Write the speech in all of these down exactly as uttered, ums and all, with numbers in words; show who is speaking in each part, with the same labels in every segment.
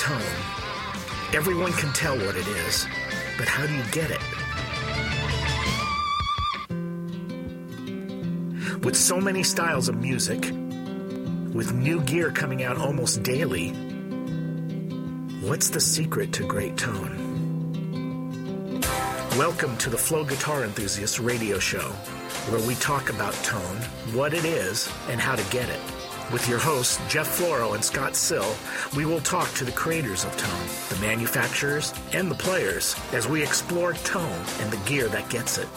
Speaker 1: tone. Everyone can tell what it is, but how do you get it? With so many styles of music, with new gear coming out almost daily, what's the secret to great tone? Welcome to the Flow Guitar Enthusiast radio show, where we talk about tone, what it is, and how to get it. With your hosts, Jeff Floro and Scott Sill, we will talk to the creators of tone, the manufacturers, and the players as we explore tone and the gear that gets it.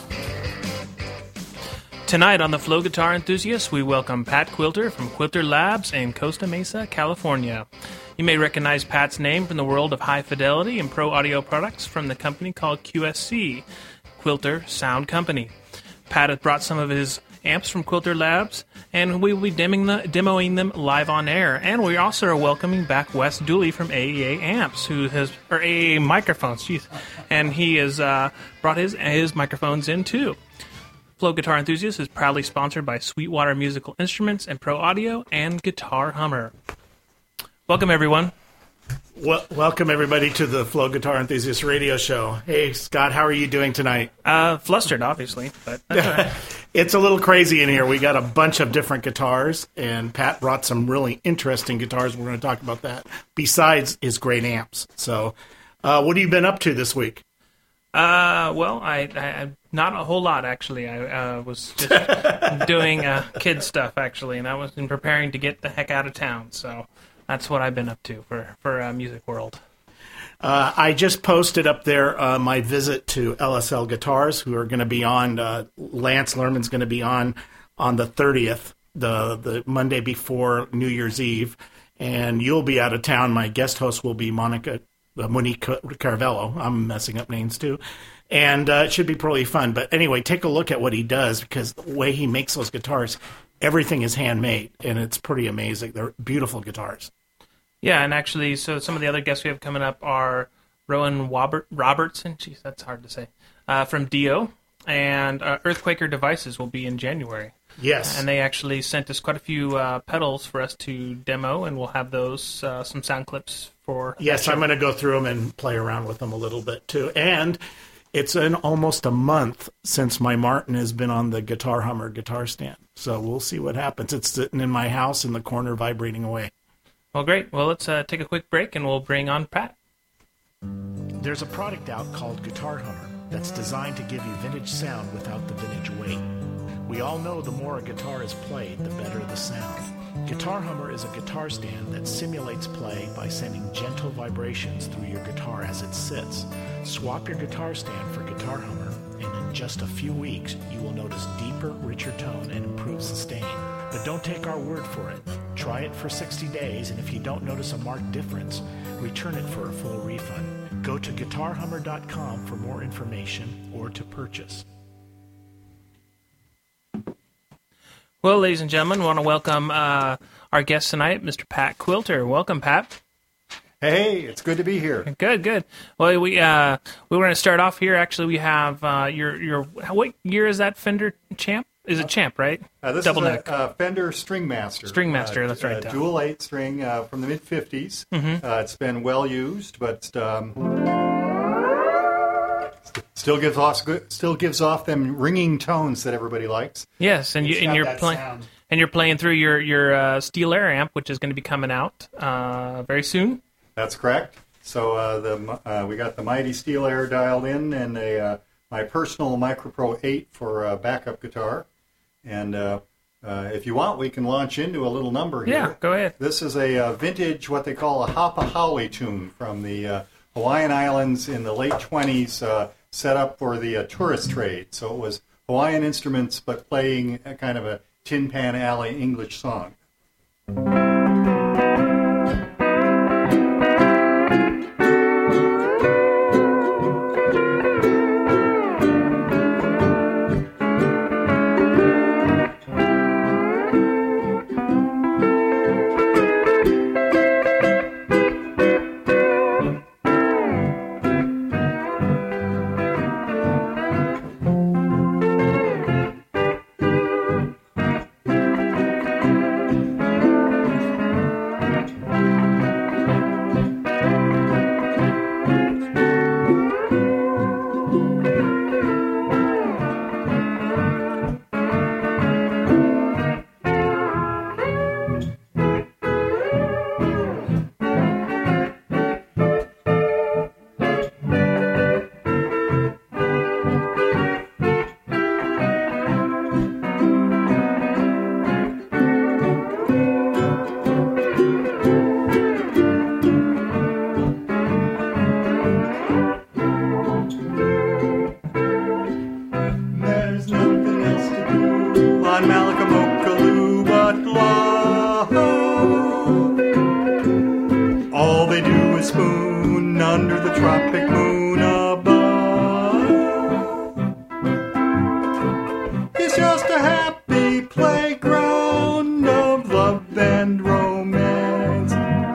Speaker 2: Tonight on the Flow Guitar Enthusiast, we welcome Pat Quilter from Quilter Labs in Costa Mesa, California. You may recognize Pat's name from the world of high fidelity and pro audio products from the company called Q S C, Quilter Sound Company. Pat has brought some of his amps from Quilter Labs, and we will be demoing, the, demoing them live on air. And we also are welcoming back Wes Dooley from A E A Amps, who has or A E A Microphones, geez, and he has uh, brought his his microphones in too. Flow Guitar Enthusiast is proudly sponsored by Sweetwater Musical Instruments and Pro Audio and Guitar Hummer. Welcome, everyone.
Speaker 3: Well, welcome, everybody, to the Flow Guitar Enthusiast radio show. Hey, Scott, how are you doing tonight?
Speaker 2: Uh, flustered, obviously, but that's all right.
Speaker 3: It's a little crazy in here. We got a bunch of different guitars, and Pat brought some really interesting guitars. We're going to talk about that, besides his great amps. So, uh, what have you been up to this week?
Speaker 2: Uh, well, I, I not a whole lot, actually. I uh, was just doing uh, kid stuff, actually, and I was in preparing to get the heck out of town, so that's what I've been up to for, for uh, Music World.
Speaker 3: Uh, I just posted up there uh, my visit to L S L Guitars, who are going to be on, uh, Lance Lerman's going to be on on the thirtieth, the, the Monday before New Year's Eve, and you'll be out of town. My guest host will be Monica Uh, Monique Carvello. I'm messing up names too. And uh, it should be pretty fun. But anyway, take a look at what he does, because the way he makes those guitars, everything is handmade, and it's pretty amazing. They're beautiful guitars. Yeah,
Speaker 2: and actually, so some of the other guests we have coming up are Rowan Wobert, Robertson, geez, that's hard to say, uh, from Dio, and uh, Earthquaker Devices will be in January.
Speaker 3: Yes.
Speaker 2: And they actually sent us quite a few uh, pedals for us to demo, and we'll have those, uh, some sound clips for...
Speaker 3: Yes, I'm going to go through them and play around with them a little bit, too. And it's in almost a month since my Martin has been on the Guitar Hummer guitar stand. So we'll see what happens. It's sitting in my house in the corner vibrating away.
Speaker 2: Well, great. Well, let's uh, take a quick break, and we'll bring on Pat.
Speaker 1: There's a product out called Guitar Hummer that's designed to give you vintage sound without the vintage weight. We all know the more a guitar is played, the better the sound. Guitar Hummer is a guitar stand that simulates play by sending gentle vibrations through your guitar as it sits. Swap your guitar stand for Guitar Hummer, and in just a few weeks, you will notice deeper, richer tone and improved sustain. But don't take our word for it. Try it for sixty days, and if you don't notice a marked difference, return it for a full refund. Go to guitar hummer dot com for more information or to purchase.
Speaker 2: Well, ladies and gentlemen, we want to welcome uh, our guest tonight, Mister Pat Quilter. Welcome, Pat.
Speaker 4: Hey, it's good to be here.
Speaker 2: Good, good. Well, we uh, we were going to start off here. Actually, we have uh, your your what year is that Fender Champ? Is it Champ, right?
Speaker 4: Uh, this
Speaker 2: Double
Speaker 4: is
Speaker 2: neck.
Speaker 4: a, a Fender Stringmaster.
Speaker 2: Stringmaster,
Speaker 4: uh,
Speaker 2: that's right.
Speaker 4: Uh, dual eight string uh, from the mid fifties.
Speaker 2: Mm-hmm.
Speaker 4: Uh, it's been well used, but um, still gives off still gives off them ringing tones that everybody likes.
Speaker 2: Yes, and you
Speaker 3: It's
Speaker 2: and
Speaker 3: got
Speaker 2: you're
Speaker 3: that
Speaker 2: playing
Speaker 3: sound.
Speaker 2: and you're playing through your your uh, Steel Air amp, which is going to be coming out uh, very soon.
Speaker 4: That's correct. So uh, the uh, we got the Mighty Steel Air dialed in, and a uh, my personal MicroPro eight for uh, backup guitar. And uh, uh, if you want, we can launch into a little number here.
Speaker 2: Yeah, go ahead.
Speaker 4: This is a uh, vintage, what they call a Hapa Haole tune from the uh, Hawaiian Islands in the late twenties, uh, set up for the uh, tourist trade. So it was Hawaiian instruments, but playing a kind of a Tin Pan Alley English song. on Malakamokaloo, but lo, all they do is spoon under the tropic moon above. It's just a happy playground of love and romance.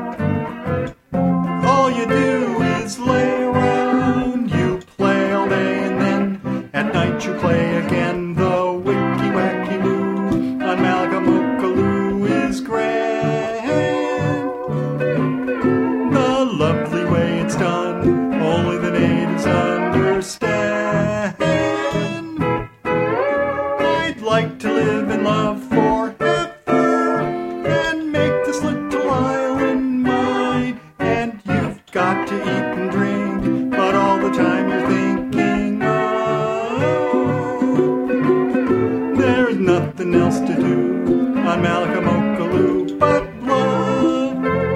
Speaker 4: All you do is lay around, you play all day, and then at night you play again. The wicky wacky woo on Malakamokaloo is grand. The lovely way it's done, only the natives understand. I'd like to live in love forever and make this little island mine. And you've got to eat and drink, but all the time you're thinking, oh, there's nothing else to do on Malakamokaloo but love.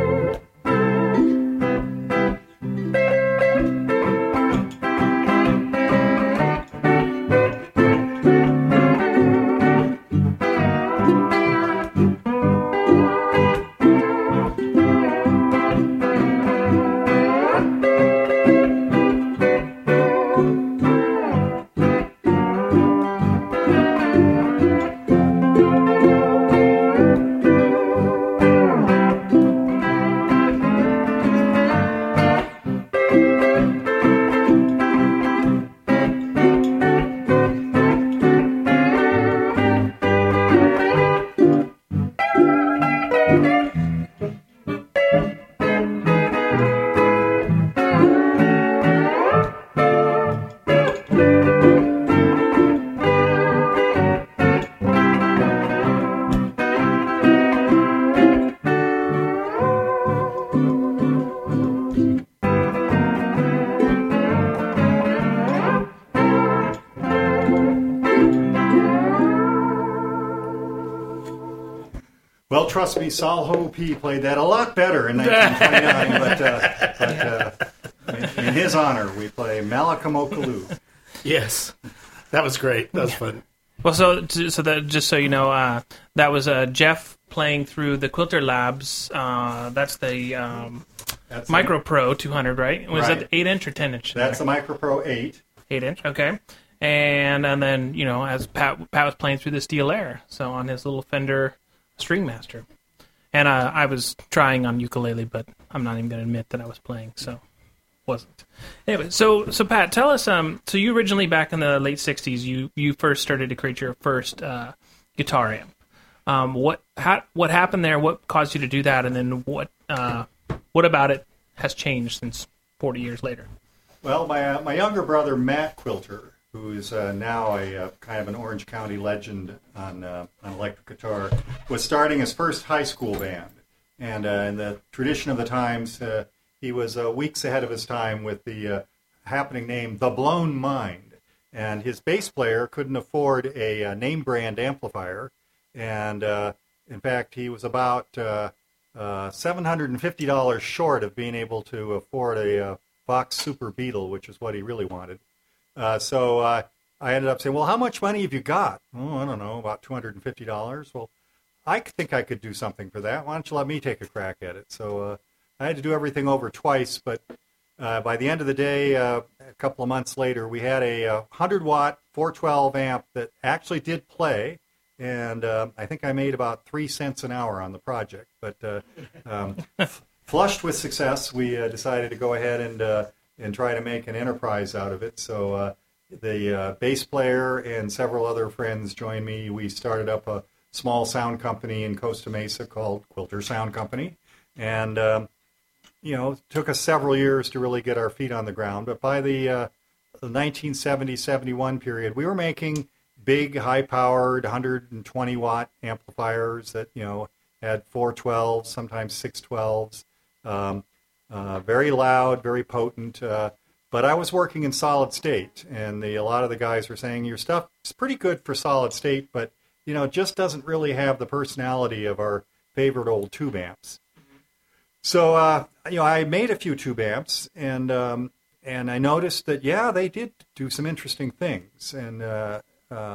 Speaker 4: Well, trust me, Sol Ho P played that a lot better in nineteen twenty-nine, but, uh, but uh, in, in his honor, we play Malakamokaloo.
Speaker 3: Yes, that was great. That was fun.
Speaker 2: Well, so so that just so you know, uh, that was uh, Jeff playing through the Quilter Labs. Uh, that's the um, that's Micro the, Pro two hundred, right? Was right. that the eight inch or ten inch?
Speaker 4: That's
Speaker 2: there?
Speaker 4: the Micro Pro eight.
Speaker 2: eight inch, okay. And and then you know, as Pat Pat was playing through the Steel Air, so on his little Fender Stringmaster. And uh, I was trying on ukulele, but I'm not even going to admit that I was playing, so wasn't. Anyway, so so Pat, tell us. Um, so you originally back in the late sixties, you you first started to create your first uh, guitar amp. Um, what how, what happened there? What caused you to do that? And then what uh, what about it has changed since forty years later?
Speaker 4: Well, my uh, my younger brother Matt Quilter, who is uh, now a uh, kind of an Orange County legend on uh, on electric guitar, was starting his first high school band. And uh, in the tradition of the times, uh, he was uh, weeks ahead of his time with the uh, happening name The Blown Mind. And his bass player couldn't afford a, a name brand amplifier. And uh, in fact, he was about uh, uh, seven hundred fifty dollars short of being able to afford a uh, Vox Super Beetle, which is what he really wanted. Uh, so uh, I ended up saying, well, how much money have you got? Oh, I don't know, about two hundred fifty dollars. Well, I think I could do something for that. Why don't you let me take a crack at it? So uh, I had to do everything over twice, but uh, by the end of the day, uh, a couple of months later, we had a uh, one hundred watt four twelve amp that actually did play, and uh, I think I made about three cents an hour on the project. But uh, um, flushed with success, we uh, decided to go ahead and uh, and try to make an enterprise out of it. So uh, the uh, bass player and several other friends joined me. We started up a small sound company in Costa Mesa called Quilter Sound Company. And, um, you know, it took us several years to really get our feet on the ground. But by the, uh, the nineteen seventy seventy-one period, we were making big, high-powered, one hundred twenty watt amplifiers that, you know, had four twelves, sometimes six twelves. Um, Uh, very loud, very potent, uh, but I was working in solid state, and the, a lot of the guys were saying, your stuff is pretty good for solid state, but, you know, it just doesn't really have the personality of our favorite old tube amps. Mm-hmm. So, uh, you know, I made a few tube amps, and um, and I noticed that, yeah, they did do some interesting things, and uh, um,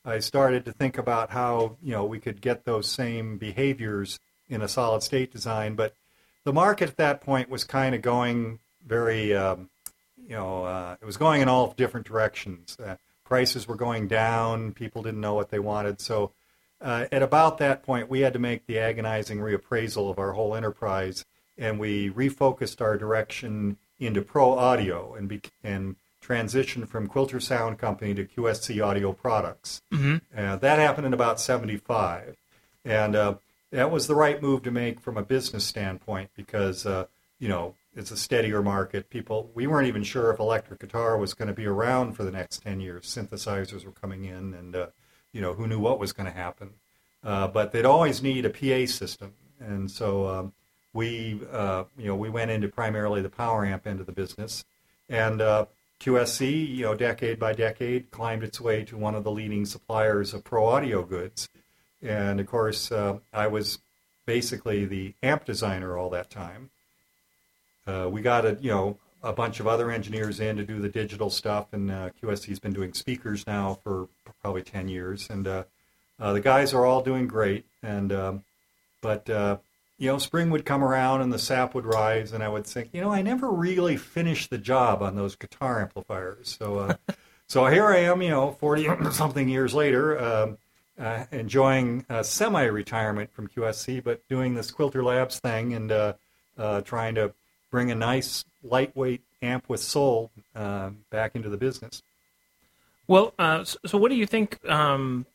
Speaker 4: I started to think about how, you know, we could get those same behaviors in a solid state design. But the market at that point was kind of going very, um, you know, uh, it was going in all different directions. Uh, prices were going down. People didn't know what they wanted. So uh, at about that point, we had to make the agonizing reappraisal of our whole enterprise, and we refocused our direction into pro audio and be, and transitioned from Quilter Sound Company to Q S C Audio Products. Mm-hmm. Uh, that happened in about seventy-five, and uh, that was the right move to make from a business standpoint because uh, you know, it's a steadier market. People, we weren't even sure if electric guitar was going to be around for the next ten years. Synthesizers were coming in, and uh, you know, who knew what was going to happen? Uh, but they'd always need a P A system, and so um, we, uh, you know, we went into primarily the power amp end of the business, and uh, Q S C, you know, decade by decade, climbed its way to one of the leading suppliers of pro audio goods, and of course, uh, I was basically the amp designer all that time. Uh, we got a, you know, a bunch of other engineers in to do the digital stuff, and uh, Q S C's been doing speakers now for probably ten years, and uh, uh, the guys are all doing great. And um, but uh, you know, spring would come around and the sap would rise, and I would think, you know, I never really finished the job on those guitar amplifiers. So uh, so here I am, you know, forty something years later, um, uh, enjoying uh, semi-retirement from Q S C, but doing this Quilter Labs thing and uh, uh, trying to bring a nice lightweight amp with soul uh, back into the business.
Speaker 2: Well, uh, so, so what do you think? Um,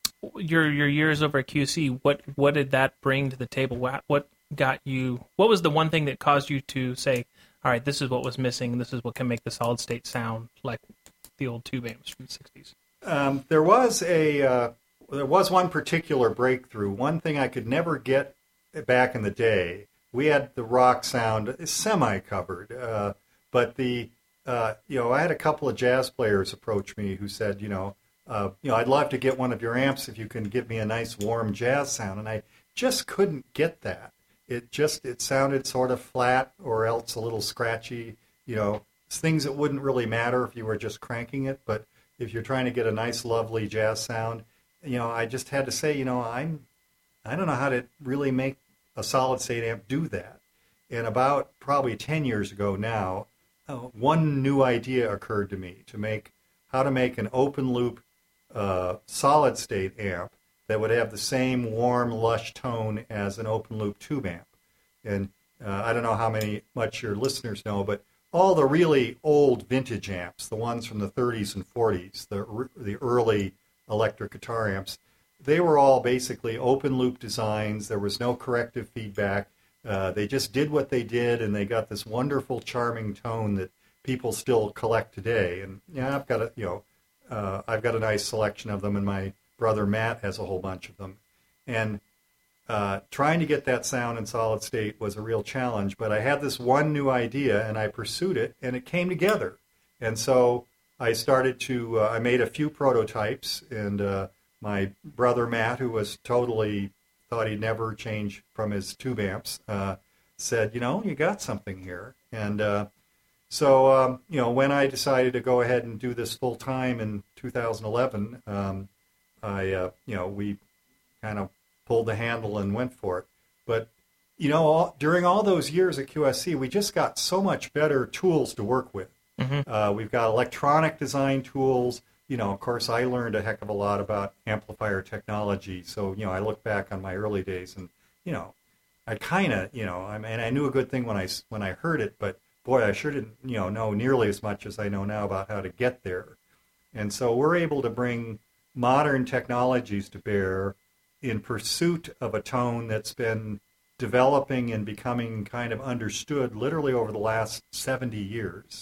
Speaker 2: your your years over at Q C, what what did that bring to the table? What, what got you? What was the one thing that caused you to say, "All right, this is what was missing. This is what can make the solid state sound like the old tube amps from the sixties"?
Speaker 4: Um, there was a uh, there was one particular breakthrough. One thing I could never get back in the day. We had the rock sound semi-covered, uh, but the uh, you know, I had a couple of jazz players approach me who said, you know, uh, you know, I'd love to get one of your amps if you can give me a nice warm jazz sound, and I just couldn't get that. It just it sounded sort of flat or else a little scratchy. You know, things that wouldn't really matter if you were just cranking it, but if you're trying to get a nice, lovely jazz sound, you know, I just had to say, you know, I'm I don't know how to really make a solid state amp do that. And about probably ten years ago now, uh, one new idea occurred to me to make how to make an open loop uh, solid state amp that would have the same warm, lush tone as an open loop tube amp. And uh, I don't know how many much your listeners know, but all the really old vintage amps, the ones from the thirties and forties, the the early electric guitar amps, they were all basically open loop designs. There was no corrective feedback. Uh, they just did what they did, and they got this wonderful, charming tone that people still collect today. And yeah, I've got a you know, uh, I've got a nice selection of them, and my brother Matt has a whole bunch of them. And uh, trying to get that sound in solid state was a real challenge. But I had this one new idea, and I pursued it, and it came together. And so I started to. Uh, I made a few prototypes, and uh, my brother Matt, who was totally thought he'd never change from his tube amps, uh, said, you know, you got something here. And uh, so, um, you know, when I decided to go ahead and do this full time in two thousand eleven, um, I, uh, you know, we kind of pulled the handle and went for it. But, you know, all, during all those years at Q S C, we just got so much better tools to work with. Mm-hmm. Uh, we've got electronic design tools. You know, of course, I learned a heck of a lot about amplifier technology. So, you know, I look back on my early days and, you know, I kind of, you know, I mean, I knew a good thing when I, when I heard it, but boy, I sure didn't, you know, know nearly as much as I know now about how to get there. And so we're able to bring modern technologies to bear in pursuit of a tone that's been developing and becoming kind of understood literally over the last seventy years.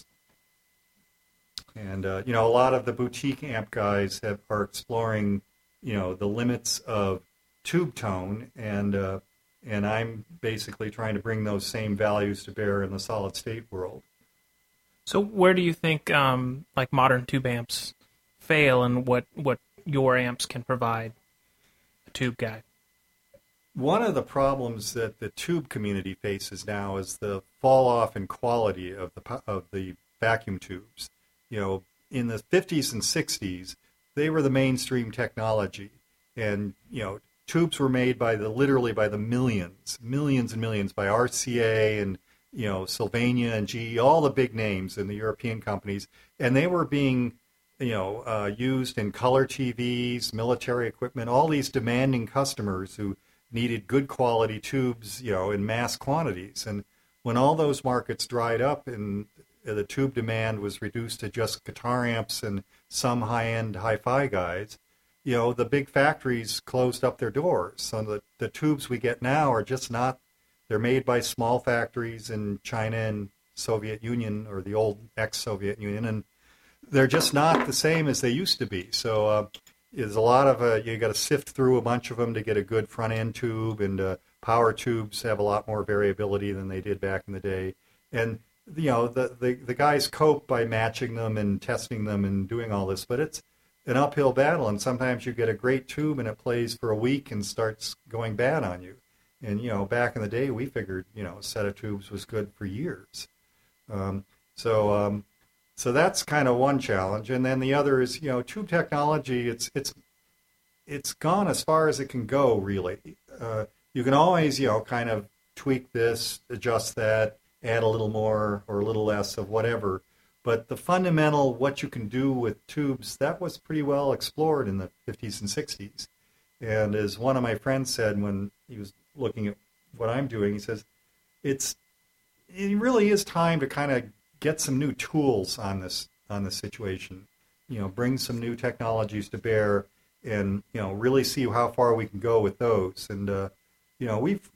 Speaker 4: And, uh, you know, a lot of the boutique amp guys have, are exploring, you know, the limits of tube tone, and uh, and I'm basically trying to bring those same values to bear in the solid state world.
Speaker 2: So where do you think, um, like, modern tube amps fail, and what, what your amps can provide a tube guy?
Speaker 4: One of the problems that the tube community faces now is the fall off in quality of the of the vacuum tubes. You know, in the fifties and sixties, they were the mainstream technology. And, you know, tubes were made by the literally by the millions, millions and millions by R C A and, you know, Sylvania and G E, all the big names in the European companies. And they were being, you know, uh, used in color T Vs, military equipment, all these demanding customers who needed good quality tubes, you know, in mass quantities. And when all those markets dried up and the tube demand was reduced to just guitar amps and some high-end hi-fi guys, you know, the big factories closed up their doors. So the, the tubes we get now are just not, they're made by small factories in China and Soviet Union, or the old ex-Soviet Union, and they're just not the same as they used to be. So uh, there's a lot of, uh, you got to sift through a bunch of them to get a good front-end tube, and uh, power tubes have a lot more variability than they did back in the day. And, you know, the, the, the guys cope by matching them and testing them and doing all this, but it's an uphill battle, and sometimes you get a great tube and it plays for a week and starts going bad on you. And, you know, back in the day, we figured, you know, a set of tubes was good for years. Um, so, um, so that's kind of one challenge. And then the other is, you know, tube technology, it's, it's, it's gone as far as it can go, really. Uh, you can always, you know, kind of tweak this, adjust that, add a little more or a little less of whatever. But the fundamental, what you can do with tubes, that was pretty well explored in the fifties and sixties. And as one of my friends said when he was looking at what I'm doing, he says, it's, it really is time to kind of get some new tools on this, on this situation. You know, bring some new technologies to bear and, you know, really see how far we can go with those. And, uh, you know, we've,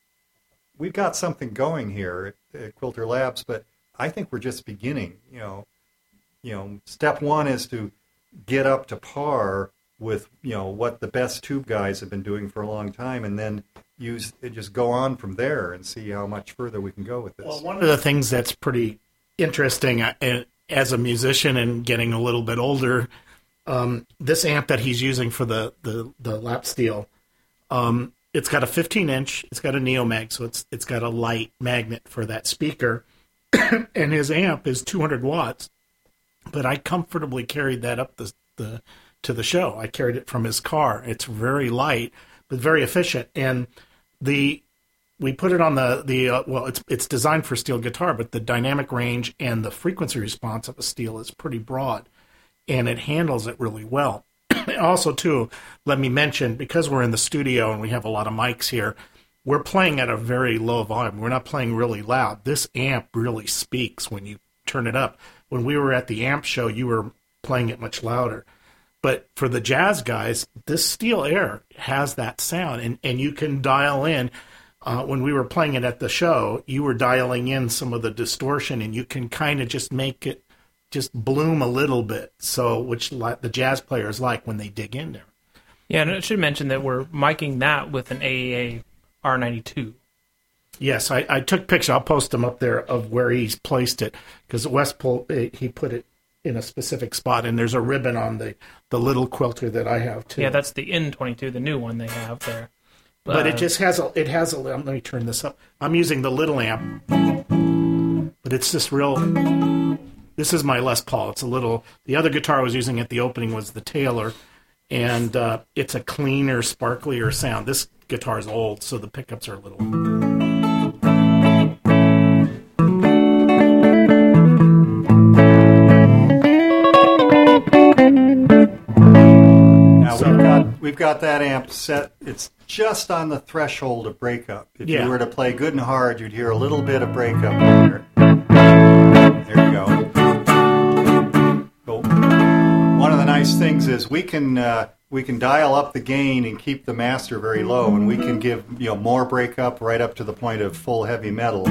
Speaker 4: we've got something going here at, at Quilter Labs, but I think we're just beginning. You know, you know, step one is to get up to par with, you know, what the best tube guys have been doing for a long time, and then use just go on from there and see how much further we can go with this.
Speaker 3: Well, one of the things that's pretty interesting uh, as a musician and getting a little bit older, um, this amp that he's using for the the, the lap steel, um, it's got a fifteen inch, it's got a Neomag, so it's it's got a light magnet for that speaker. And his amp is two hundred watts, but I comfortably carried that up the, the to the show. I carried it from his car. It's very light, but very efficient. And the we put it on the the uh, well, it's it's designed for steel guitar, but the dynamic range and the frequency response of a steel is pretty broad, and it handles it really well. Also, too, let me mention, because we're in the studio and we have a lot of mics here, we're playing at a very low volume. We're not playing really loud. This amp really speaks when you turn it up. When we were at the amp show, you were playing it much louder. But for the jazz guys, this Steel Air has that sound, and, and you can dial in. Uh, when we were playing it at the show, you were dialing in some of the distortion, and you can kind of just make it just bloom a little bit, so which li- the jazz players like when they dig in there.
Speaker 2: Yeah, and I should mention that we're miking that with an A E A R ninety-two.
Speaker 3: Yes, I, I took pictures. I'll post them up there of where he's placed it, because Wes pulled, he put it in a specific spot, and there's a ribbon on the, the little quilter that I have too.
Speaker 2: Yeah, that's the N twenty-two, the new one they have there. But,
Speaker 3: but it just has a, it has a, let me turn this up. I'm using the little amp, but it's just real, this is my Les Paul. It's a little, the other guitar I was using at the opening was the Taylor, and uh, it's a cleaner, sparklier sound. This guitar's old, so the pickups are a little...
Speaker 4: Now we've got, we've got that amp set. It's just on the threshold of breakup. If
Speaker 3: Yeah.
Speaker 4: you were to play good and hard, you'd hear a little bit of breakup there. There you go. Cool. One of the nice things is we can uh, we can dial up the gain and keep the master very low, and we can give, you know, more breakup right up to the point of full heavy metal.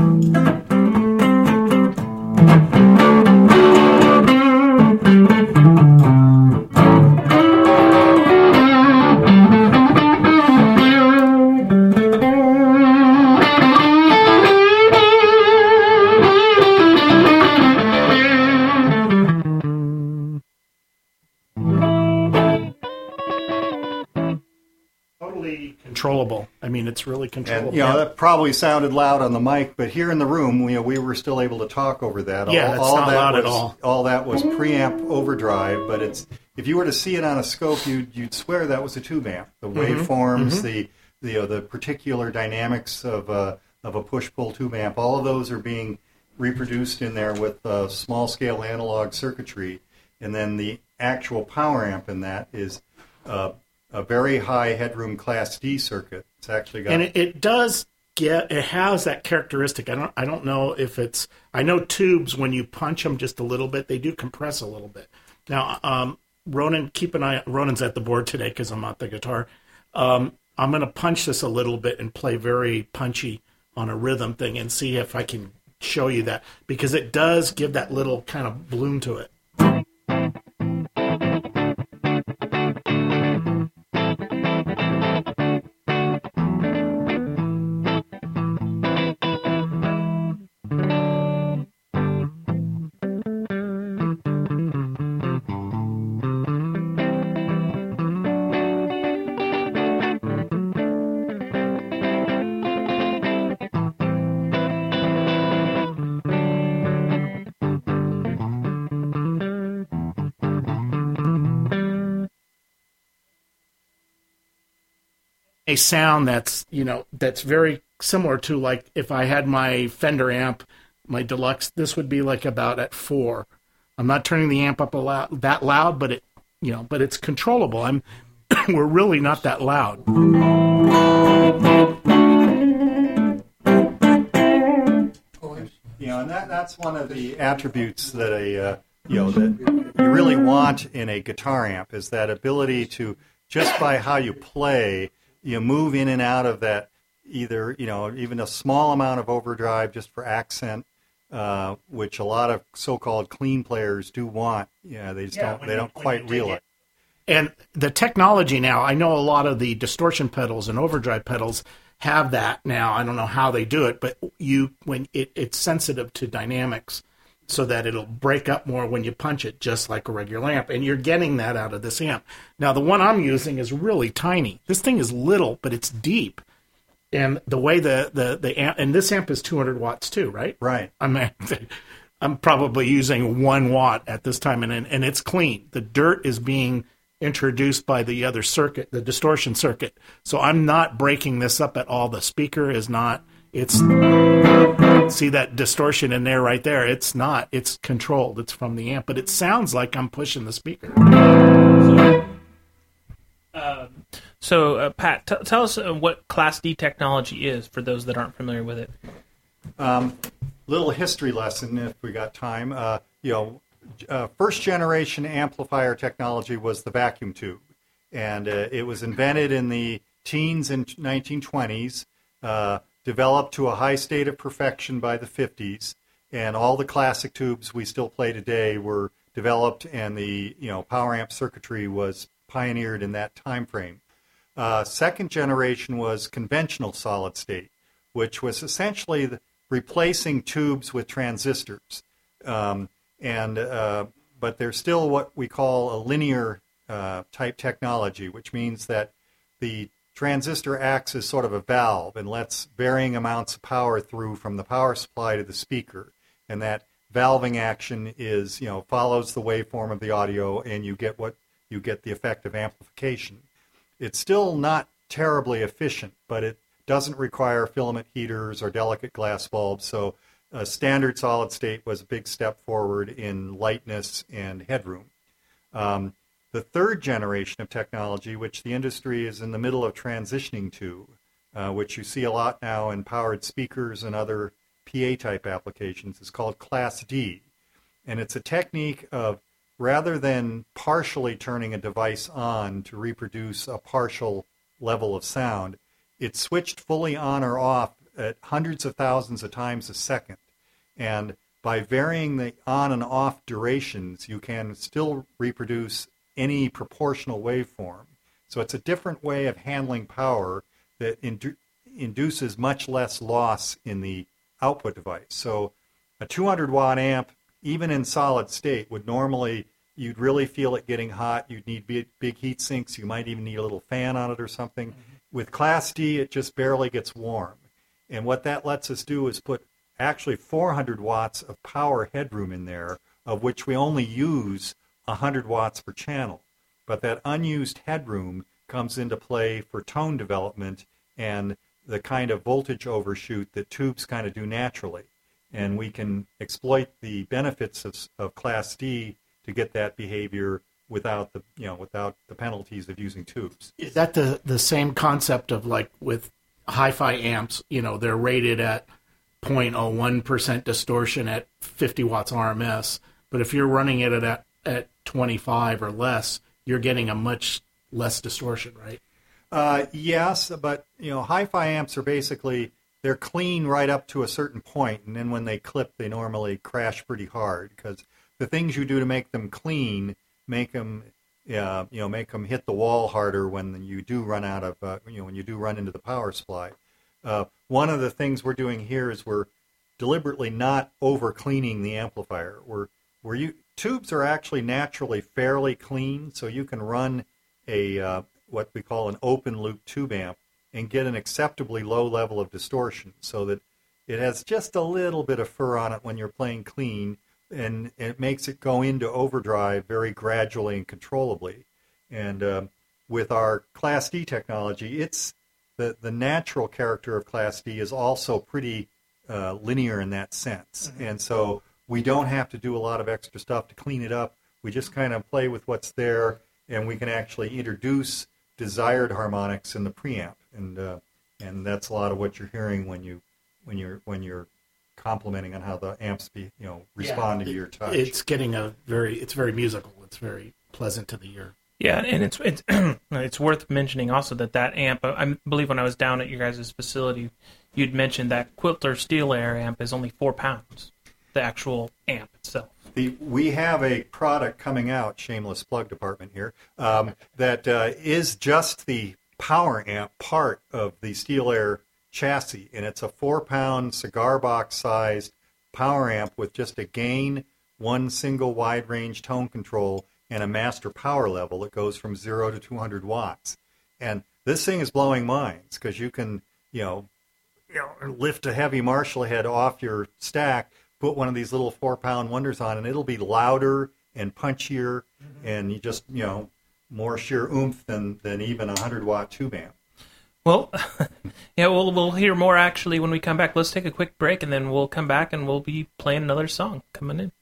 Speaker 3: Controllable. I mean, it's really controllable.
Speaker 4: And, you know, that probably sounded loud on the mic, but here in the room, we, you know, we were still able to talk over that.
Speaker 3: Yeah,
Speaker 4: all,
Speaker 3: it's
Speaker 4: all
Speaker 3: not
Speaker 4: that
Speaker 3: loud
Speaker 4: was,
Speaker 3: at all.
Speaker 4: All that was preamp overdrive, but it's if you were to see it on a scope, you'd you'd swear that was a tube amp. The waveforms, mm-hmm. the the you know, the particular dynamics of a of a push-pull tube amp, all of those are being reproduced in there with uh, small-scale analog circuitry, and then the actual power amp in that is uh, a very high headroom Class D circuit. It's actually got
Speaker 3: and it, it does get it has that characteristic. I don't I don't know if it's I know tubes when you punch them just a little bit, they do compress a little bit. Now, um, Ronan, keep an eye. Ronan's at the board today because I'm at the guitar. Um, I'm going to punch this a little bit and play very punchy on a rhythm thing and see if I can show you that, because it does give that little kind of bloom to it. A sound that's, you know, that's very similar to, like, if I had my Fender amp, my deluxe, this would be like about at four. I'm not turning the amp up a loud, that loud, but it, you know, but it's controllable. I'm, we're really not that loud.
Speaker 4: You know, and that that's one of the attributes that a uh, you know that you really want in a guitar amp, is that ability to, just by how you play, you move in and out of that, either, you know, even a small amount of overdrive just for accent, uh, which a lot of so-called clean players do want. Yeah, they just yeah, don't they you, don't quite realize.
Speaker 3: And the technology now, I know a lot of the distortion pedals and overdrive pedals have that now. I don't know how they do it, but you when it, it's sensitive to dynamics, so that it'll break up more when you punch it, just like a regular amp. And you're getting that out of this amp. Now, the one I'm using is really tiny. This thing is little, but it's deep. And the way the, the, the amp, and this amp is two hundred watts too, right?
Speaker 4: Right.
Speaker 3: I'm, I'm probably using one watt at this time, and, and it's clean. The dirt is being introduced by the other circuit, the distortion circuit. So I'm not breaking this up at all. The speaker is not. It's, see that distortion in there right there? It's not. It's controlled. It's from the amp, but it sounds like I'm pushing the speaker.
Speaker 2: So, uh, so uh, Pat, t- tell us uh, what Class D technology is for those that aren't familiar with it.
Speaker 4: Um, little history lesson, if we got time. Uh, you know, uh, first generation amplifier technology was the vacuum tube, and uh, it was invented in the teens and nineteen twenties. Uh, developed to a high state of perfection by the fifties, and all the classic tubes we still play today were developed, and the you know power amp circuitry was pioneered in that time frame. Uh, second generation was conventional solid state, which was essentially the, replacing tubes with transistors, um, and uh, but they're still what we call a linear uh, type technology, which means that the transistor acts as sort of a valve and lets varying amounts of power through from the power supply to the speaker. And that valving action is, you know, follows the waveform of the audio, and you get what you get the effect of amplification. It's still not terribly efficient, but it doesn't require filament heaters or delicate glass bulbs. So a standard solid state was a big step forward in lightness and headroom. Um, The third generation of technology, which the industry is in the middle of transitioning to, uh, which you see a lot now in powered speakers and other P A-type applications, is called Class D. And it's a technique of, rather than partially turning a device on to reproduce a partial level of sound, it's switched fully on or off at hundreds of thousands of times a second. And by varying the on and off durations, you can still reproduce any proportional waveform. So it's a different way of handling power that indu- induces much less loss in the output device. So a two hundred watt amp, even in solid state, would normally, you'd really feel it getting hot. You'd need big, big heat sinks. You might even need a little fan on it or something. Mm-hmm. With Class D, it just barely gets warm. And what that lets us do is put actually four hundred watts of power headroom in there, of which we only use one hundred watts per channel. but that unused headroom comes into play for tone development and the kind of voltage overshoot that tubes kind of do naturally. And we can exploit the benefits of, of Class D to get that behavior without the you know without the penalties of using tubes.
Speaker 3: Is that the the same concept of like with hi-fi amps? You know, they're rated at zero point zero one percent distortion at fifty watts R M S, but if you're running it at at twenty-five or less, you're getting a much less distortion, right?
Speaker 4: Uh, yes, but you know, hi-fi amps are basically they're clean right up to a certain point, and then when they clip, they normally crash pretty hard because the things you do to make them clean make them, uh, you know, make them hit the wall harder when you do run out of, uh, you know, when you do run into the power supply. Uh, one of the things we're doing here is we're deliberately not over cleaning the amplifier. We're, we're you, tubes are actually naturally fairly clean, so you can run a uh, what we call an open loop tube amp and get an acceptably low level of distortion, so that it has just a little bit of fur on it when you're playing clean, and it makes it go into overdrive very gradually and controllably. And uh, with our Class D technology, it's the the natural character of Class D is also pretty uh, linear in that sense. Mm-hmm. And so we don't have to do a lot of extra stuff to clean it up. We just kind of play with what's there, and we can actually introduce desired harmonics in the preamp. And uh, and that's a lot of what you're hearing when you when you're when you're commenting on how the amps be you know respond yeah, to your touch.
Speaker 3: It's getting a very it's very musical. It's very pleasant to the ear.
Speaker 2: Yeah, and it's it's it's worth mentioning also that that amp. I believe when I was down at your guys' facility, you'd mentioned that Quilter Steel Air amp is only four pounds. The actual amp itself.
Speaker 4: The, we have a product coming out, shameless plug department here, um, that uh, is just the power amp part of the Steel Air chassis, and it's a four-pound cigar box-sized power amp with just a gain, one single wide-range tone control, and a master power level that goes from zero to two hundred watts. And this thing is blowing minds because you can, you know, you know, lift a heavy Marshall head off your stack, put one of these little four-pound wonders on, and it'll be louder and punchier, mm-hmm. and you just, you know, more sheer oomph than, than even a hundred-watt tube amp.
Speaker 2: Well, yeah, we'll we'll hear more actually when we come back. Let's take a quick break, and then we'll come back and we'll be playing another song coming in.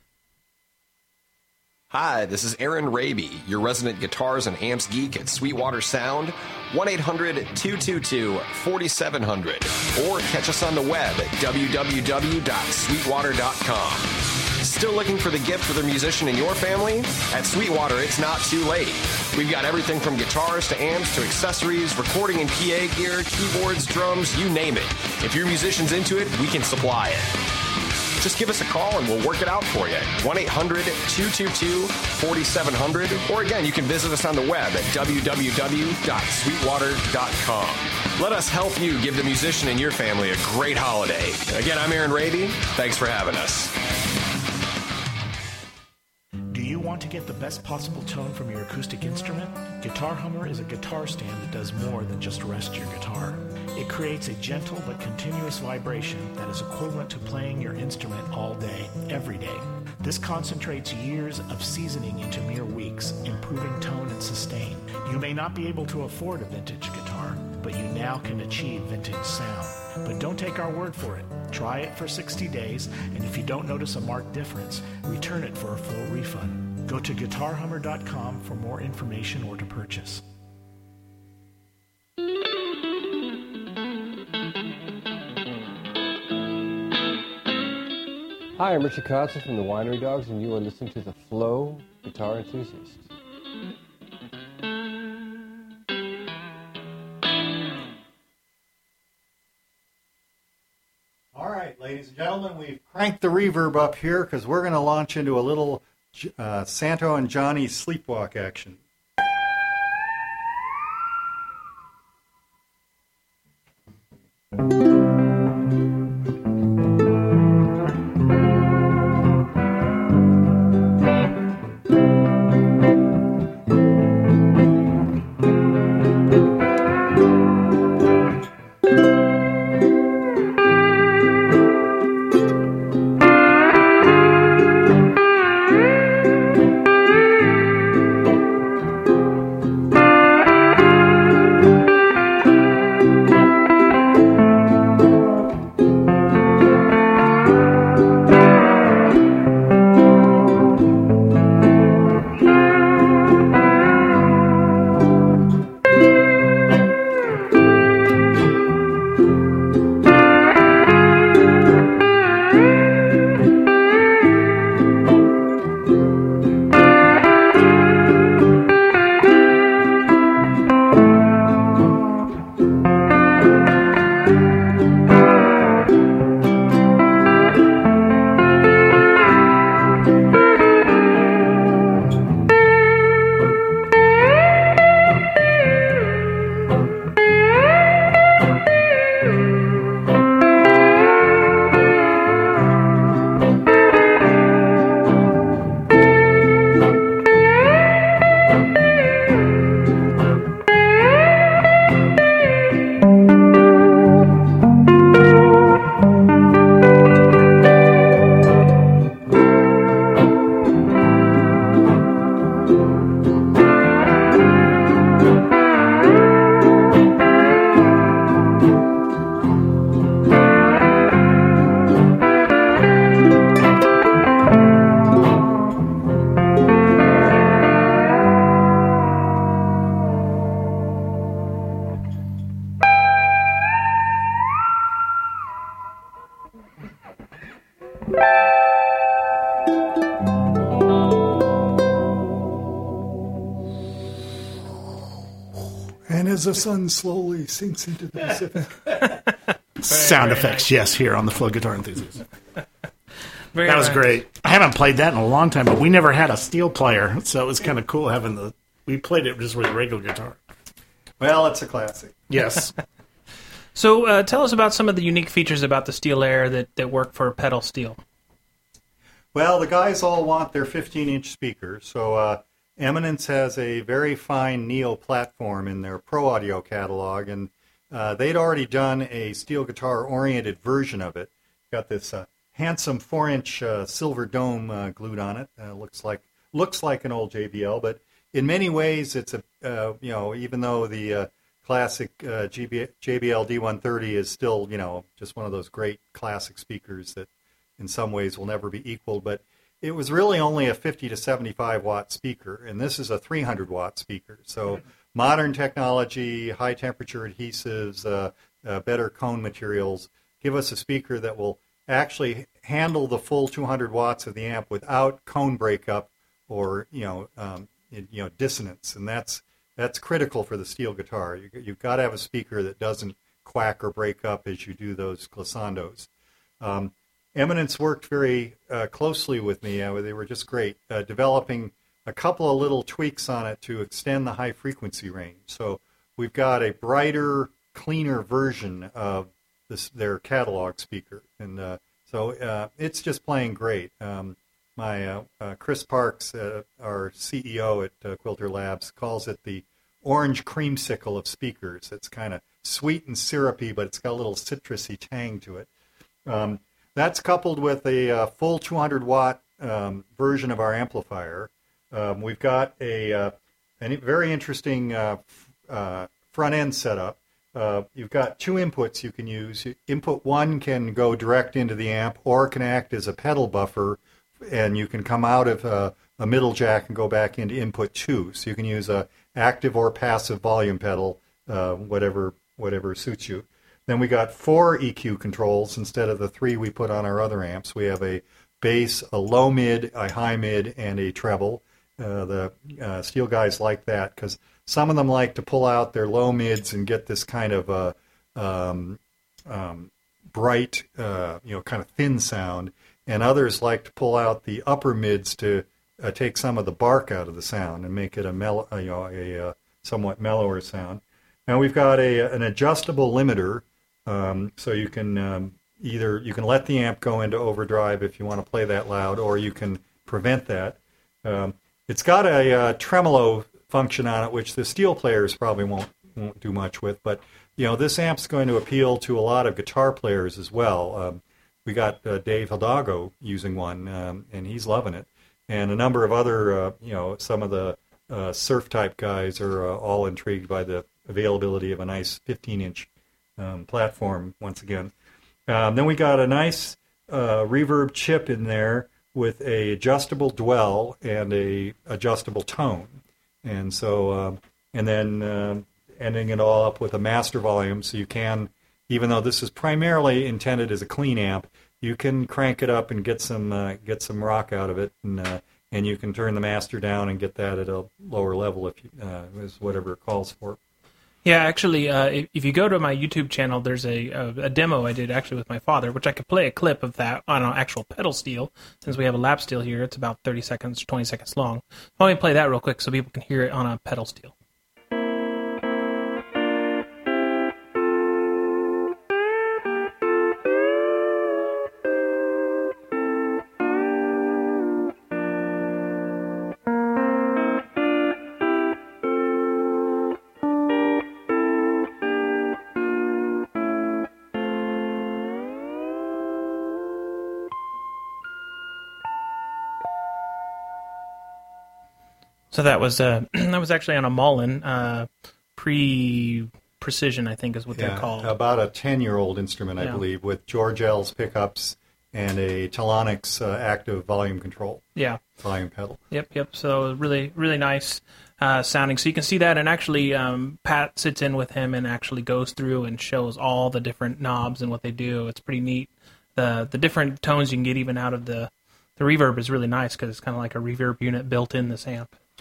Speaker 5: Hi, this is Aaron Raby, your resident guitars and amps geek at Sweetwater Sound. one eight hundred two two two four seven zero zero, or catch us on the web at w w w dot sweetwater dot com. Still looking for the gift for the musician in your family? At Sweetwater, it's not too late. We've got everything from guitars to amps to accessories, recording and P A gear, keyboards, drums, you name it. If your musician's into it, we can supply it. Just give us a call and we'll work it out for you. one eight hundred two two two four seven zero zero, or again, you can visit us on the web at w w w dot sweetwater dot com. Let us help you give the musician in your family a great holiday. Again, I'm Aaron Raby. Thanks for having us.
Speaker 1: Do you want to get the best possible tone from your acoustic instrument? Guitar Hummer is a guitar stand that does more than just rest your guitar. It creates a gentle but continuous vibration that is equivalent to playing your instrument all day, every day. This concentrates years of seasoning into mere weeks, improving tone and sustain. You may not be able to afford a vintage guitar, but you now can achieve vintage sound. But don't take our word for it. Try it for sixty days, and if you don't notice a marked difference, return it for a full refund. Go to guitar hummer dot com for more information or to purchase.
Speaker 6: Hi, I'm Richard Kotzen from the Winery Dogs, and you are listening to The Flow Guitar Enthusiast.
Speaker 4: All right, ladies and gentlemen, we've cranked the reverb up here because we're going to launch into a little uh, Santo and Johnny sleepwalk action. as the sun slowly sinks into the Pacific.
Speaker 3: Sound
Speaker 2: very
Speaker 3: effects,
Speaker 2: nice.
Speaker 3: yes, here on the Flow Guitar Enthusiast.
Speaker 2: Very
Speaker 3: That was
Speaker 2: nice.
Speaker 3: great. I haven't played that in a long time, but we never had a steel player, so it was kind of cool having the. We played it just with a regular guitar.
Speaker 4: Well, it's a classic.
Speaker 3: Yes.
Speaker 2: So uh, tell us about some of the unique features about the Steel Air that, that work for pedal steel.
Speaker 4: Well, the guys all want their fifteen-inch speaker, so uh, Eminence has a very fine Neo platform in their Pro Audio catalog, and uh, they'd already done a steel guitar-oriented version of it. Got this uh, handsome four-inch uh, silver dome uh, glued on it. Uh, looks like looks like an old J B L, but in many ways, it's a uh, you know even though the uh, classic uh, J B L D one thirty is still you know just one of those great classic speakers that in some ways will never be equaled, but it was really only a fifty to seventy-five watt speaker, and this is a three hundred watt speaker. So modern technology, high temperature adhesives, uh, uh, better cone materials give us a speaker that will actually handle the full two hundred watts of the amp without cone breakup or you know um, you know dissonance, and that's that's critical for the steel guitar. You, you've got to have a speaker that doesn't quack or break up as you do those glissandos. Um, Eminence worked very uh, closely with me. Uh, they were just great, uh, developing a couple of little tweaks on it to extend the high frequency range. So we've got a brighter, cleaner version of this, their catalog speaker, and uh, so uh, it's just playing great. Um, my uh, uh, Chris Parks, uh, our C E O at uh, Quilter Labs, calls it the orange creamsicle of speakers. It's kind of sweet and syrupy, but it's got a little citrusy tang to it. Um, That's coupled with a uh, full two hundred watt um, version of our amplifier. Um, we've got a, uh, a very interesting uh, f- uh, front end setup. Uh, you've got two inputs you can use. Input one can go direct into the amp or can act as a pedal buffer, and you can come out of uh, a middle jack and go back into input two. So you can use a active or passive volume pedal, uh, whatever whatever suits you. Then we got four E Q controls instead of the three we put on our other amps. We have a bass, a low mid, a high mid, and a treble. Uh, the uh, steel guys like that because some of them like to pull out their low mids and get this kind of uh, um, um, bright, uh, you know, kind of thin sound, and others like to pull out the upper mids to uh, take some of the bark out of the sound and make it a mellow, you know, a uh, somewhat mellower sound. Now we've got a an adjustable limiter. Um, so you can um, either you can let the amp go into overdrive if you want to play that loud, or you can prevent that. Um, it's got a, uh tremolo function on it, which the steel players probably won't won't do much with. But you know, this amp's going to appeal to a lot of guitar players as well. Um, we got uh, Dave Hidalgo using one, um, and he's loving it. And a number of other, uh, you know, some of the uh, surf type guys are uh, all intrigued by the availability of a nice fifteen inch Um, platform once again. Um, then we got a nice uh, reverb chip in there with a adjustable dwell and a adjustable tone, and so um, and then uh, ending it all up with a master volume. So you can, even though this is primarily intended as a clean amp, you can crank it up and get some uh, get some rock out of it, and uh, and you can turn the master down and get that at a lower level if you, uh, is whatever it calls for.
Speaker 2: Yeah, actually, uh, if, if you go to my YouTube channel, there's a, a a demo I did actually with my father, which I could play a clip of that on an actual pedal steel. Since we have a lap steel here, it's about thirty seconds, twenty seconds long. Let me play that real quick so people can hear it on a pedal steel. So that was uh, that was actually on a Mullen uh, pre precision, I think is what
Speaker 4: Yeah,
Speaker 2: they're called.
Speaker 4: about a ten-year-old instrument, I
Speaker 2: Yeah.
Speaker 4: believe, with George L's pickups and a Telonix uh, active volume control,
Speaker 2: Yeah.
Speaker 4: volume pedal.
Speaker 2: Yep, yep. So really, really nice uh, sounding. So you can see that, and actually, um, Pat sits in with him and actually goes through and shows all the different knobs and what they do. It's pretty neat. The the different tones you can get even out of the the reverb is really nice because it's kind of like a reverb unit built in this amp.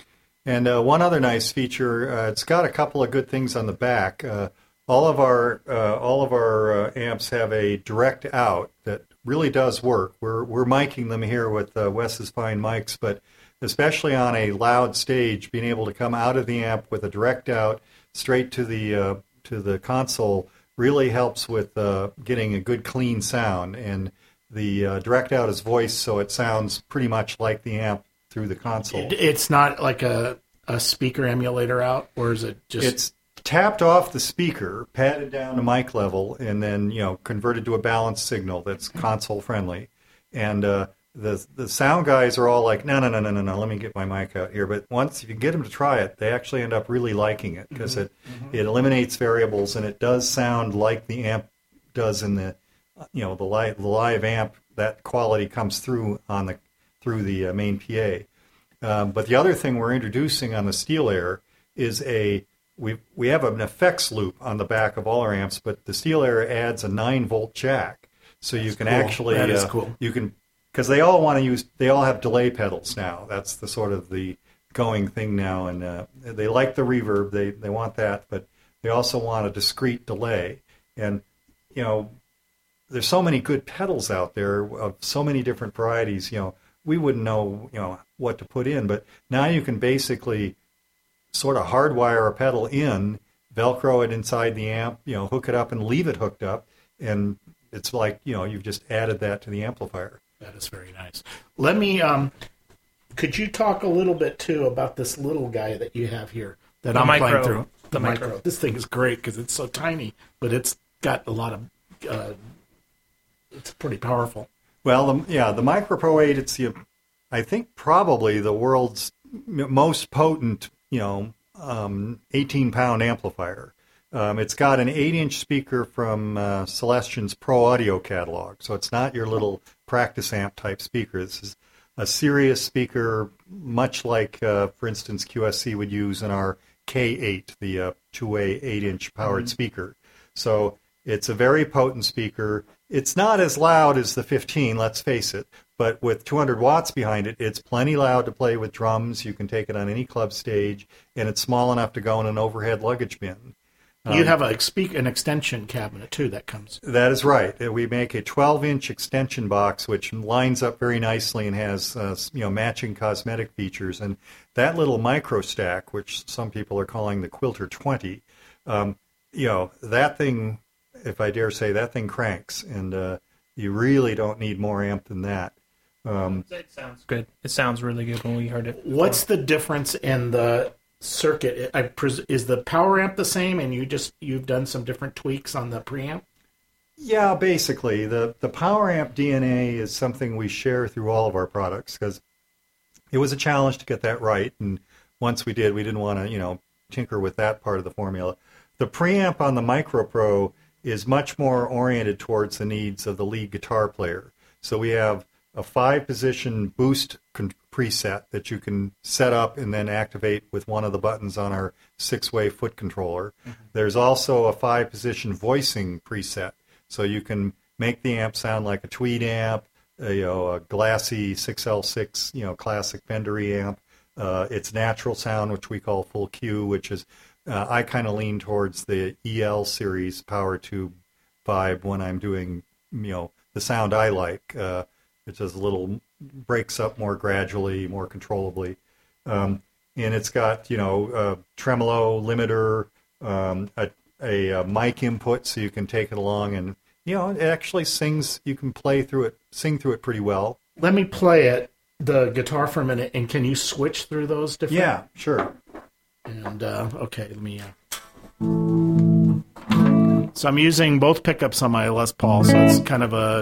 Speaker 4: And uh, one other nice feature, uh, it's got a couple of good things on the back. Uh, all of our uh, all of our uh, amps have a direct out that really does work. We're we're miking them here with uh, Wes's fine mics, but especially on a loud stage, being able to come out of the amp with a direct out straight to the uh, to the console really helps with uh, getting a good clean sound. And the uh, direct out is voiced, so it sounds pretty much like the amp through the console.
Speaker 3: It, it's not like a, a speaker emulator out, or is it just...
Speaker 4: It's tapped off the speaker, patted down to mic level, and then, you know, converted to a balanced signal that's console friendly. And uh, the the sound guys are all like, no, no, no, no, no, no, let me get my mic out here. But once if you get them to try it, they actually end up really liking it because mm-hmm. it mm-hmm. it eliminates variables and it does sound like the amp does in the, you know, the live the live amp. That quality comes through on the through the uh, main P A. Um, but the other thing we're introducing on the Steel Air is a we we have an effects loop on the back of all our amps, but the Steel Air adds a nine volt jack, so That's you can
Speaker 3: cool.
Speaker 4: actually
Speaker 3: that is
Speaker 4: uh,
Speaker 3: cool.
Speaker 4: you can because they all want to use they all have delay pedals now. That's the sort of the going thing now, and uh, they like the reverb. They they want that, but they also want a discrete delay. And you know, there's so many good pedals out there of so many different varieties. You know, we wouldn't know you know what to put in, but now you can basically sort of hardwire a pedal in, Velcro it inside the amp, you know, hook it up and leave it hooked up, and it's like, you know, you've just added that to the amplifier.
Speaker 3: That is very nice. Let me, um, could you talk a little bit, too, about this little guy that you have here that
Speaker 2: the
Speaker 3: I'm
Speaker 2: micro.
Speaker 3: playing through? The,
Speaker 2: the
Speaker 3: micro.
Speaker 2: micro.
Speaker 3: This thing is great because it's so tiny, but it's got a lot of, uh, it's pretty powerful.
Speaker 4: Well, the, yeah, the Micro Pro eight, it's, the, I think, probably the world's most potent, you know, um, eighteen-pound amplifier. Um, it's got an eight-inch speaker from uh, Celestion's Pro Audio catalog, so it's not your little practice amp type speaker. This is a serious speaker, much like, uh, for instance, Q S C would use in our K eight, the uh, two-way eight-inch powered mm-hmm. speaker. So it's a very potent speaker. It's not as loud as the fifteen, let's face it, but with two hundred watts behind it, it's plenty loud to play with drums. You can take it on any club stage, and it's small enough to go in an overhead luggage bin.
Speaker 3: You
Speaker 4: Um,
Speaker 3: have a speak an extension cabinet, too, that comes.
Speaker 4: That is right. Uh, We make a twelve-inch extension box, which lines up very nicely and has uh, you know matching cosmetic features. And that little micro stack, which some people are calling the Quilter twenty, um, you know, that thing, if I dare say, that thing cranks, and uh, you really don't need more amp than that. Um,
Speaker 2: It sounds good. It sounds really good when we heard it.
Speaker 3: What's the difference in the circuit? I pres- is the power amp the same, and you just you've done some different tweaks on the preamp?
Speaker 4: Yeah, basically. The, the power amp D N A is something we share through all of our products because it was a challenge to get that right. And once we did, we didn't want to, you know, tinker with that part of the formula. The preamp on the Micro Pro is much more oriented towards the needs of the lead guitar player. So we have a five-position boost con- preset that you can set up and then activate with one of the buttons on our six-way foot controller. Mm-hmm. There's also a five-position voicing preset, so you can make the amp sound like a Tweed amp, a, you know, a glassy six L six, you know, classic Fender amp. Uh, its natural sound, which we call full Q, which is uh, I kind of lean towards the E L series power tube vibe when I'm doing, you know, the sound I like. Uh, It just a little breaks up more gradually, more controllably, um, and it's got you know a tremolo limiter, um, a, a, a mic input, so you can take it along, and you know it actually sings. You can play through it, sing through it pretty well.
Speaker 3: Let me play it, the guitar for a minute, and can you switch through those different?
Speaker 4: Yeah, sure.
Speaker 3: And uh, okay, let me. Uh... So I'm using both pickups on my Les Paul, so it's kind of a.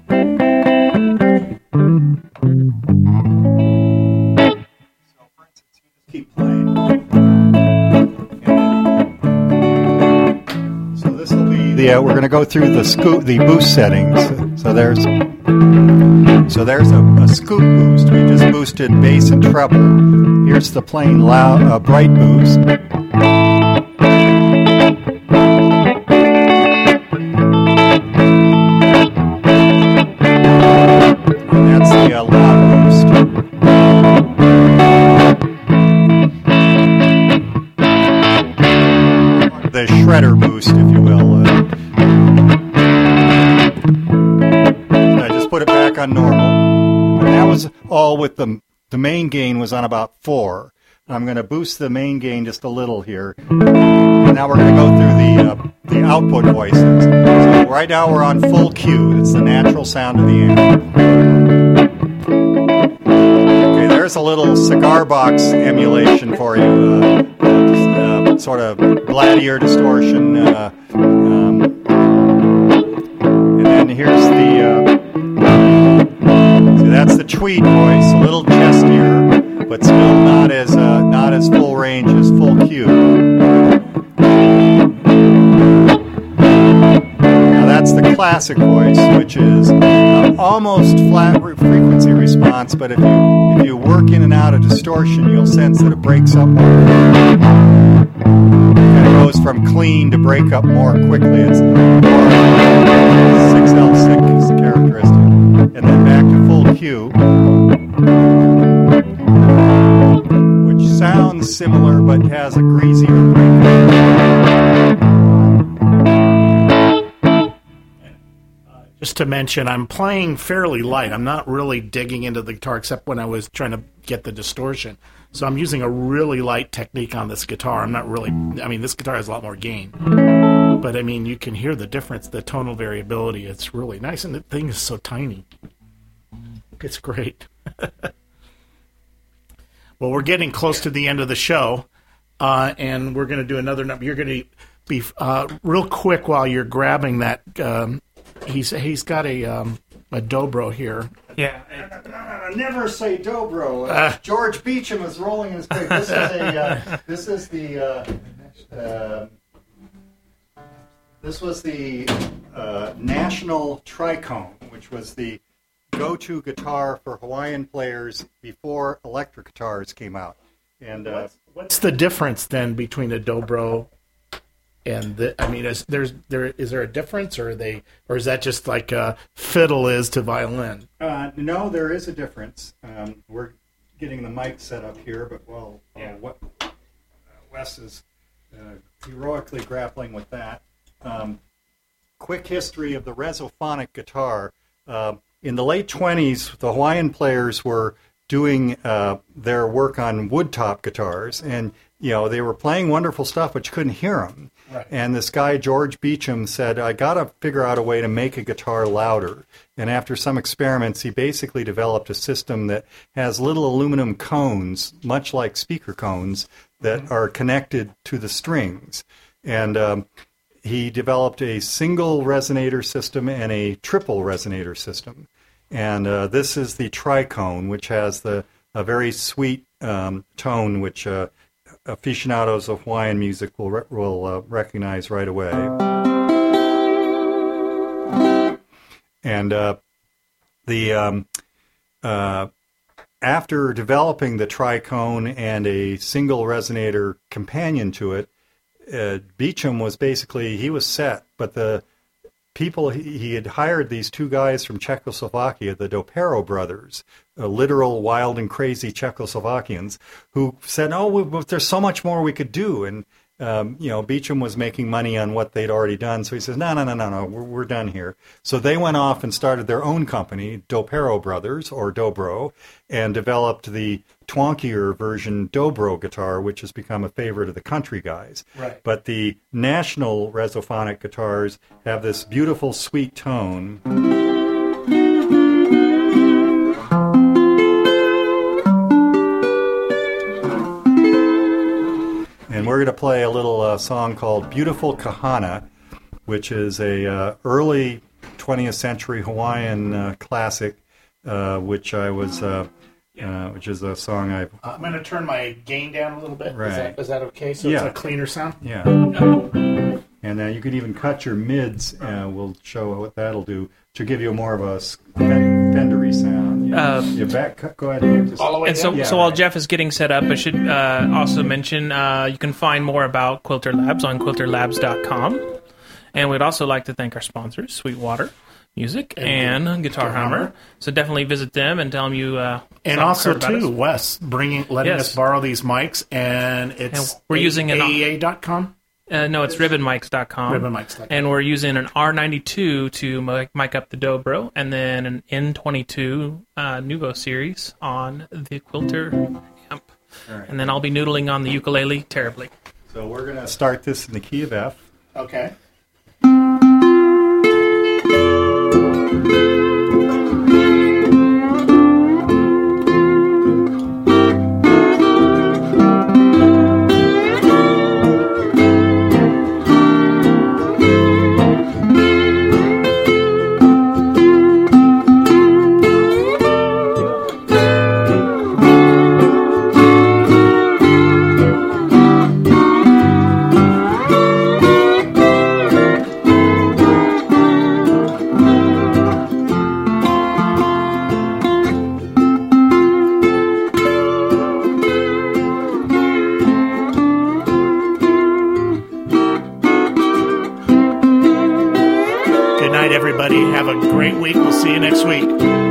Speaker 4: So, for instance, you just keep playing. So this will be the. Uh, we're going to go through the scoop, the boost settings. So there's. So there's a, a scoop boost. We just boosted bass and treble. Here's the plain loud, uh, bright boost. And that's the uh, loud boost. boost, if you will. Uh, I just put it back on normal. And that was all with the, the main gain was on about four. I'm going to boost the main gain just a little here. And now we're going to go through the uh, the output voices. So right now we're on full Q. It's the natural sound of the amp. Okay, there's a little cigar box emulation for you. Uh, uh, uh, sort of gladiator distortion. Uh, um, and then here's the... Uh, see, that's the tweed voice. A little chestier, but still not as uh, not as full range as full Q. Now that's the classic voice, which is uh, almost flat re- frequency response, but if you if you work in and out of distortion, you'll sense that it breaks up more. And it goes from clean to break up more quickly. It's more six L six characteristic, and then back to full Q. Which sounds similar but has a greasier break.
Speaker 3: Just to mention, I'm playing fairly light. I'm not really digging into the guitar except when I was trying to get the distortion. So I'm using a really light technique on this guitar. I'm not really... I mean, this guitar has a lot more gain. But, I mean, you can hear the difference, the tonal variability. It's really nice, and the thing is so tiny. It's great. Well, we're getting close to the end of the show, uh, and we're going to do another number. You're going to be uh, real quick while you're grabbing that. Um, he's he's got a um, a dobro here.
Speaker 2: Yeah.
Speaker 4: Never say dobro. Uh, uh, George Beecham is rolling his grave. This is a. Uh, this is the. Uh, uh, this was the uh, National Tricone, which was the go-to guitar for Hawaiian players before electric guitars came out. And uh,
Speaker 3: what's, what's the difference then between a dobro and the? I mean, is there's there is there a difference, or are they, or is that just like a fiddle is to violin?
Speaker 4: Uh, no, there is a difference. Um, we're getting the mic set up here, but well, uh, yeah. what uh, Wes is uh, heroically grappling with that. Um, quick history of the resophonic guitar. Uh, In the late twenties, the Hawaiian players were doing uh, their work on woodtop guitars, and you know they were playing wonderful stuff, but you couldn't hear them. Right. And this guy George Beecham said, "I got to figure out a way to make a guitar louder." And after some experiments, he basically developed a system that has little aluminum cones, much like speaker cones, that mm-hmm. are connected to the strings. And um, he developed a single resonator system and a triple resonator system. And uh, this is the tricone, which has the a very sweet um, tone, which uh, aficionados of Hawaiian music will re- will uh, recognize right away. And uh, the um, uh, after developing the tricone and a single resonator companion to it, uh, Beecham was basically he was set, but the people, he, he had hired these two guys from Czechoslovakia, the Dopero brothers, uh, literal wild and crazy Czechoslovakians, who said, oh, we, there's so much more we could do. And, um, you know, Beecham was making money on what they'd already done. So he says, no, no, no, no, no, we're, we're done here. So they went off and started their own company, Dopero Brothers, or Dobro, and developed the twonkier version Dobro guitar, which has become a favorite of the country guys.
Speaker 3: Right.
Speaker 4: But the national resophonic guitars have this beautiful, sweet tone. And we're going to play a little uh, song called Beautiful Kahana, which is a uh, early twentieth century Hawaiian uh, classic, uh, which I was... Uh, Uh, which is a song I've...
Speaker 3: Uh, I'm going to turn my gain down a little bit.
Speaker 4: Right.
Speaker 3: Is that, is that okay? So
Speaker 4: yeah.
Speaker 3: It's a cleaner sound?
Speaker 4: Yeah. And uh, you could even cut your mids. Uh, we'll show what that'll do to give you more of a Fendery sound. Yeah. Uh, your back cut, go ahead. Just,
Speaker 3: all the way
Speaker 2: and so,
Speaker 3: yeah,
Speaker 2: so while
Speaker 3: right.
Speaker 2: Jeff is getting set up, I should uh, also mention uh, you can find more about Quilter Labs on quilter labs dot com. And we'd also like to thank our sponsors, Sweetwater Music and, and Guitar Hummer. So definitely visit them and tell them you uh,
Speaker 3: and also too, Wes bringing letting yes. us borrow these mics, and it's
Speaker 2: and we're using
Speaker 3: A E A dot com.
Speaker 2: Uh, no, it's ribbon mics dot com.
Speaker 3: ribbon mics dot com.
Speaker 2: And we're using an R ninety-two to mic, mic up the Dobro, and then an N twenty-two uh, Nuvo series on the Quilter amp.
Speaker 4: All right.
Speaker 2: And then I'll be noodling on the ukulele terribly.
Speaker 4: So we're going to start this in the key of F.
Speaker 3: Okay. Good night, everybody. Have a great week. We'll see you next week.